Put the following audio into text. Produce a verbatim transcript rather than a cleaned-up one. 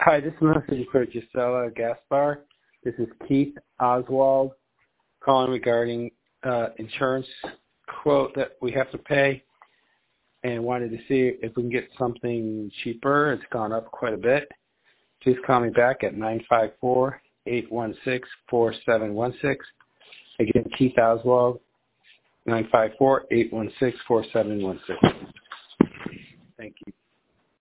Hi, this is a message for Gisela Gaspar. This is Keith Oswald calling regarding uh, insurance quote that we have to pay and wanted to see if we can get something cheaper. It's gone up quite a bit. Please call me back at nine five four, eight one six, four seven one six. Again, Keith Oswald, nine five four, eight one six, four seven one six. Thank you.